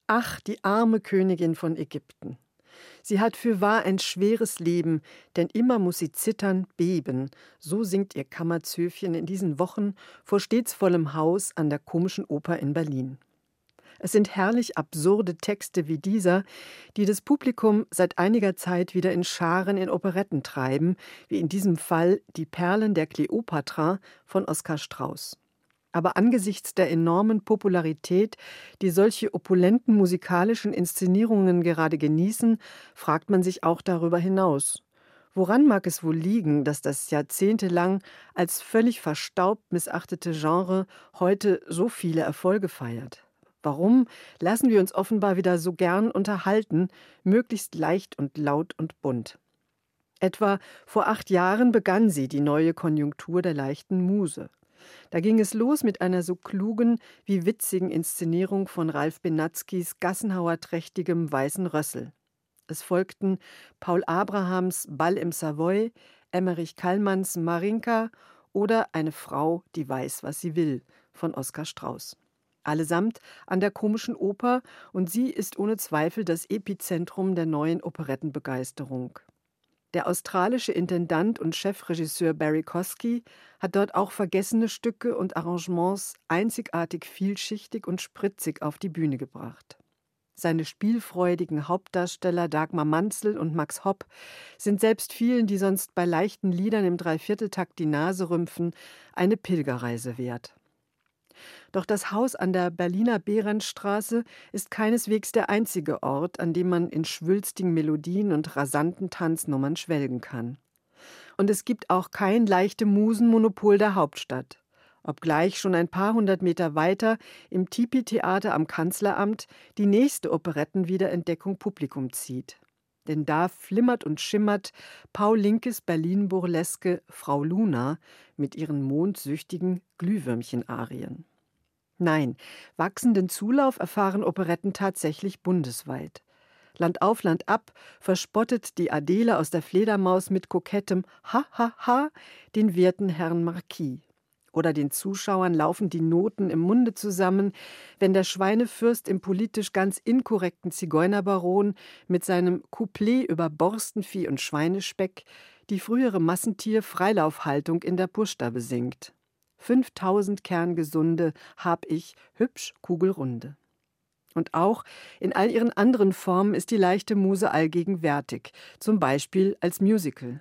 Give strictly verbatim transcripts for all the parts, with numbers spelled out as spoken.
Ach, die arme Königin von Ägypten. Sie hat fürwahr ein schweres Leben, denn immer muss sie zittern, beben. So singt ihr Kammerzöfchen in diesen Wochen vor stets vollem Haus an der Komischen Oper in Berlin. Es sind herrlich absurde Texte wie dieser, die das Publikum seit einiger Zeit wieder in Scharen in Operetten treiben, wie in diesem Fall Die Perlen der Kleopatra von Oskar Strauß. Aber angesichts der enormen Popularität, die solche opulenten musikalischen Inszenierungen gerade genießen, fragt man sich auch darüber hinaus. Woran mag es wohl liegen, dass das jahrzehntelang als völlig verstaubt missachtete Genre heute so viele Erfolge feiert? Warum lassen wir uns offenbar wieder so gern unterhalten, möglichst leicht und laut und bunt? Etwa vor acht Jahren begann sie, die neue Konjunktur der leichten Muse. Da ging es los mit einer so klugen wie witzigen Inszenierung von Ralf Benatzkis gassenhauerträchtigem Weißen Rössel. Es folgten Paul Abrahams Ball im Savoy, Emmerich Kallmanns Marinka oder Eine Frau, die weiß, was sie will von Oskar Strauß. Allesamt an der Komischen Oper, und sie ist ohne Zweifel das Epizentrum der neuen Operettenbegeisterung. Der australische Intendant und Chefregisseur Barry Kosky hat dort auch vergessene Stücke und Arrangements einzigartig vielschichtig und spritzig auf die Bühne gebracht. Seine spielfreudigen Hauptdarsteller Dagmar Manzel und Max Hopp sind selbst vielen, die sonst bei leichten Liedern im Dreivierteltakt die Nase rümpfen, eine Pilgerreise wert. Doch das Haus an der Berliner Behrendstraße ist keineswegs der einzige Ort, an dem man in schwülstigen Melodien und rasanten Tanznummern schwelgen kann. Und es gibt auch kein leichte Musenmonopol der Hauptstadt, obgleich schon ein paar hundert Meter weiter im Tipi-Theater am Kanzleramt die nächste Operettenwiederentdeckung Publikum zieht. Denn da flimmert und schimmert Paul Linkes Berlin-Burleske Frau Luna mit ihren mondsüchtigen Glühwürmchen-Arien. Nein, wachsenden Zulauf erfahren Operetten tatsächlich bundesweit. Land auf, Land ab verspottet die Adele aus der Fledermaus mit kokettem Ha, ha, ha den werten Herrn Marquis. Oder den Zuschauern laufen die Noten im Munde zusammen, wenn der Schweinefürst im politisch ganz inkorrekten Zigeunerbaron mit seinem Couplet über Borstenvieh und Schweinespeck die frühere Massentier-Freilaufhaltung in der Pushta besingt. Fünftausend Kerngesunde hab ich, hübsch kugelrunde. Und auch in all ihren anderen Formen ist die leichte Muse allgegenwärtig, zum Beispiel als Musical.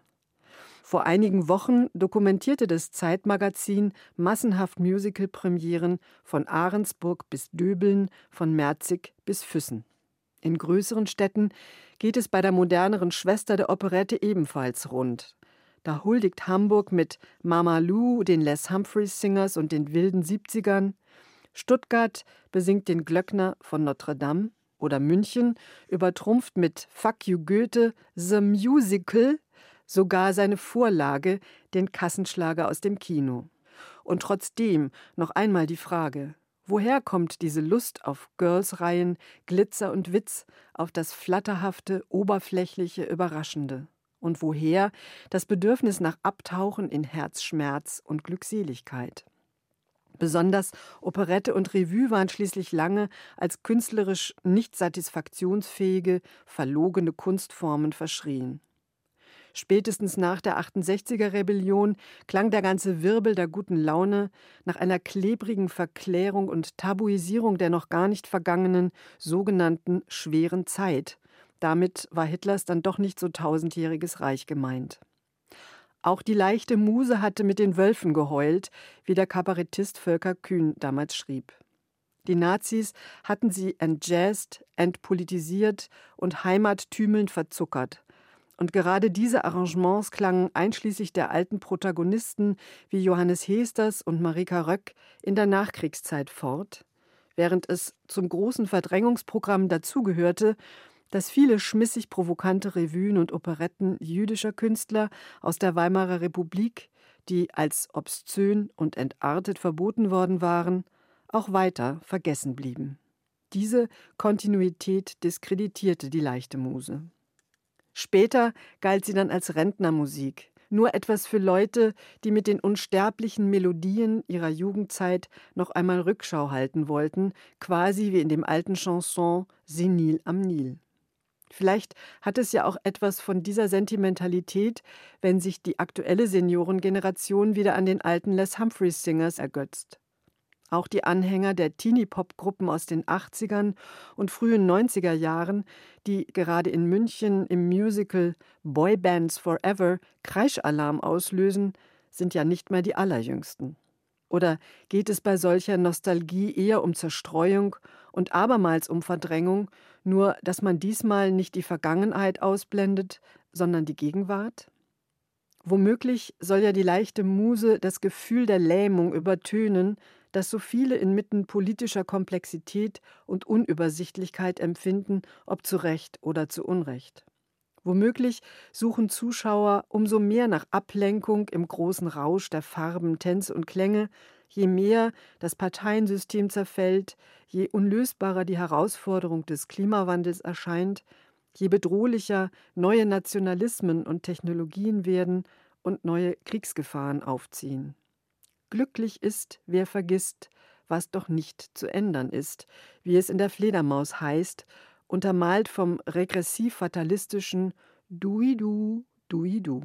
Vor einigen Wochen dokumentierte das Zeitmagazin massenhaft Musical-Premieren von Ahrensburg bis Döbeln, von Merzig bis Füssen. In größeren Städten geht es bei der moderneren Schwester der Operette ebenfalls rund. Da huldigt Hamburg mit Mama Lou den Les Humphreys Singers und den wilden Siebzigern. Stuttgart besingt den Glöckner von Notre Dame. Oder München übertrumpft mit Fuck you Goethe The Musical sogar seine Vorlage, den Kassenschlager aus dem Kino. Und trotzdem noch einmal die Frage: Woher kommt diese Lust auf Girls-Reihen, Glitzer und Witz, auf das Flatterhafte, Oberflächliche, Überraschende? Und woher das Bedürfnis nach Abtauchen in Herzschmerz und Glückseligkeit? Besonders Operette und Revue waren schließlich lange als künstlerisch nicht satisfaktionsfähige, verlogene Kunstformen verschrien. Spätestens nach der achtundsechziger-Rebellion klang der ganze Wirbel der guten Laune nach einer klebrigen Verklärung und Tabuisierung der noch gar nicht vergangenen sogenannten schweren Zeit. Damit war Hitlers dann doch nicht so tausendjähriges Reich gemeint. Auch die leichte Muse hatte mit den Wölfen geheult, wie der Kabarettist Volker Kühn damals schrieb. Die Nazis hatten sie entjazzt, entpolitisiert und heimattümelnd verzuckert. Und gerade diese Arrangements klangen einschließlich der alten Protagonisten wie Johannes Heesters und Marika Röck in der Nachkriegszeit fort, während es zum großen Verdrängungsprogramm dazugehörte, dass viele schmissig provokante Revuen und Operetten jüdischer Künstler aus der Weimarer Republik, die als obszön und entartet verboten worden waren, auch weiter vergessen blieben. Diese Kontinuität diskreditierte die leichte Muse. Später galt sie dann als Rentnermusik, nur etwas für Leute, die mit den unsterblichen Melodien ihrer Jugendzeit noch einmal Rückschau halten wollten, quasi wie in dem alten Chanson »Senil am Nil«. Vielleicht hat es ja auch etwas von dieser Sentimentalität, wenn sich die aktuelle Seniorengeneration wieder an den alten Les Humphreys Singers ergötzt. Auch die Anhänger der Teenie-Pop-Gruppen aus den achtzigern und frühen neunziger Jahren, die gerade in München im Musical Boybands Forever Kreischalarm auslösen, sind ja nicht mehr die allerjüngsten. Oder geht es bei solcher Nostalgie eher um Zerstreuung und abermals um Verdrängung, nur dass man diesmal nicht die Vergangenheit ausblendet, sondern die Gegenwart? Womöglich soll ja die leichte Muse das Gefühl der Lähmung übertönen, das so viele inmitten politischer Komplexität und Unübersichtlichkeit empfinden, ob zu Recht oder zu Unrecht. Womöglich suchen Zuschauer umso mehr nach Ablenkung im großen Rausch der Farben, Tänze und Klänge, je mehr das Parteiensystem zerfällt, je unlösbarer die Herausforderung des Klimawandels erscheint, je bedrohlicher neue Nationalismen und Technologien werden und neue Kriegsgefahren aufziehen. Glücklich ist, wer vergisst, was doch nicht zu ändern ist, wie es in der Fledermaus heißt, untermalt vom regressiv-fatalistischen Dui-Du, Dui-Du.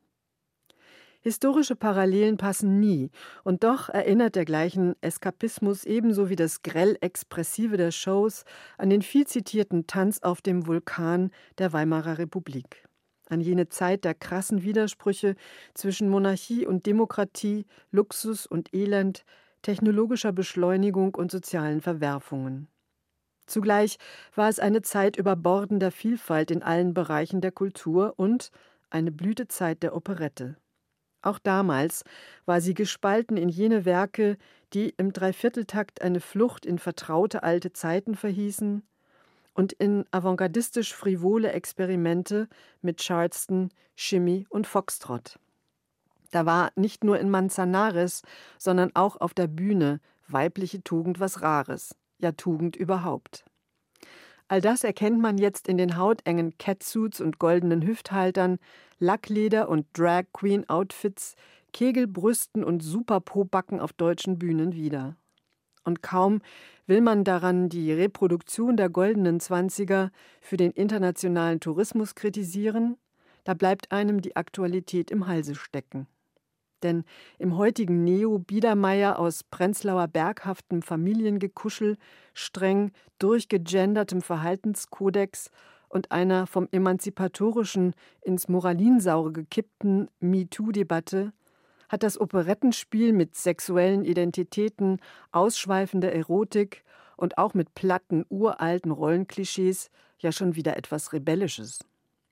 Historische Parallelen passen nie, und doch erinnert der gleichen Eskapismus ebenso wie das grell-expressive der Shows an den viel zitierten Tanz auf dem Vulkan der Weimarer Republik. An jene Zeit der krassen Widersprüche zwischen Monarchie und Demokratie, Luxus und Elend, technologischer Beschleunigung und sozialen Verwerfungen. Zugleich war es eine Zeit überbordender Vielfalt in allen Bereichen der Kultur und eine Blütezeit der Operette. Auch damals war sie gespalten in jene Werke, die im Dreivierteltakt eine Flucht in vertraute alte Zeiten verhießen, und in avantgardistisch frivole Experimente mit Charleston, Shimmy und Foxtrot. Da war nicht nur in Manzanares, sondern auch auf der Bühne weibliche Tugend was Rares, ja Tugend überhaupt. All das erkennt man jetzt in den hautengen Catsuits und goldenen Hüfthaltern, Lackleder und Drag-Queen-Outfits, Kegelbrüsten und Super-Po-Backen auf deutschen Bühnen wieder. Und kaum will man daran die Reproduktion der goldenen Zwanziger für den internationalen Tourismus kritisieren, da bleibt einem die Aktualität im Halse stecken. Denn im heutigen Neo-Biedermeier aus Prenzlauer berghaftem Familiengekuschel, streng durchgegendertem Verhaltenskodex und einer vom Emanzipatorischen ins Moralinsaure gekippten MeToo-Debatte hat das Operettenspiel mit sexuellen Identitäten, ausschweifender Erotik und auch mit platten, uralten Rollenklischees ja schon wieder etwas Rebellisches.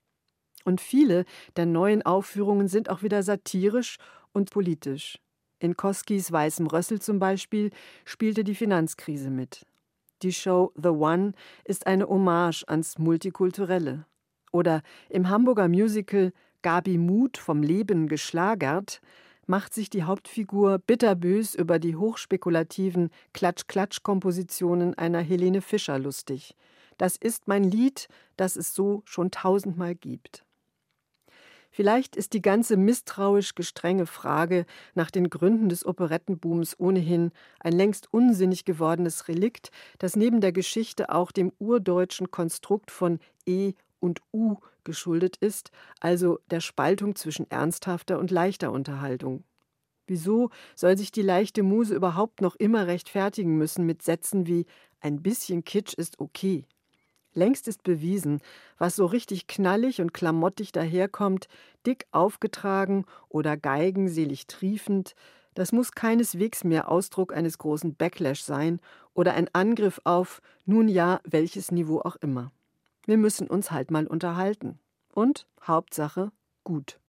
Und viele der neuen Aufführungen sind auch wieder satirisch und politisch. In Koskis Weißem Rössel zum Beispiel spielte die Finanzkrise mit. Die Show The One ist eine Hommage ans Multikulturelle. Oder im Hamburger Musical Gabi Muth vom Leben geschlagert macht sich die Hauptfigur bitterbös über die hochspekulativen Klatsch-Klatsch-Kompositionen einer Helene Fischer lustig. Das ist mein Lied, das es so schon tausendmal gibt. Vielleicht ist die ganze misstrauisch gestrenge Frage nach den Gründen des Operettenbooms ohnehin ein längst unsinnig gewordenes Relikt, das neben der Geschichte auch dem urdeutschen Konstrukt von E und U geschuldet ist, also der Spaltung zwischen ernsthafter und leichter Unterhaltung. Wieso soll sich die leichte Muse überhaupt noch immer rechtfertigen müssen mit Sätzen wie »ein bisschen Kitsch ist okay«? Längst ist bewiesen, was so richtig knallig und klamottig daherkommt, dick aufgetragen oder geigenselig triefend, das muss keineswegs mehr Ausdruck eines großen Backlash sein oder ein Angriff auf, nun ja, welches Niveau auch immer. Wir müssen uns halt mal unterhalten. Und, Hauptsache, gut.